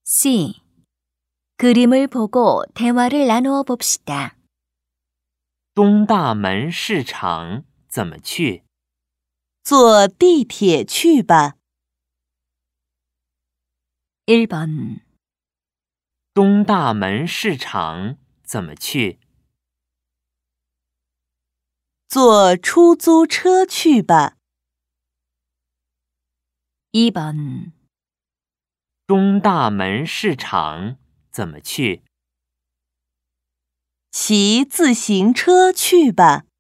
C. 그림을 보고 대화를 나누어 봅시다. 东大门市场怎么去？ 坐地铁去吧。 1번. 东大门市场怎么去？ 坐出租车去吧。 2번. 东大门市场怎么去？ 骑自行车去吧。